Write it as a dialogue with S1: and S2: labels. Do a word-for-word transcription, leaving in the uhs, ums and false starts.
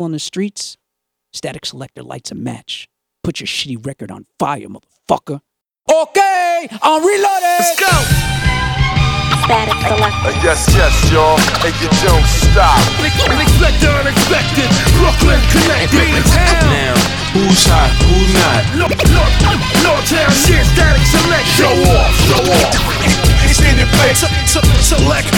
S1: on the streets, Static Selector lights a match. Put your shitty record on fire, motherfucker. Okay, I'm reloaded.
S2: Let's go.
S3: Static Selector.
S4: Uh, yes, yes, y'all, and you don't stop.
S2: Unexpected, unexpected. Brooklyn connected.
S5: Now, who's hot, who's not?
S2: North, North, North Town shit. Static Selector.
S4: Show off, show off.
S2: Extended play. Select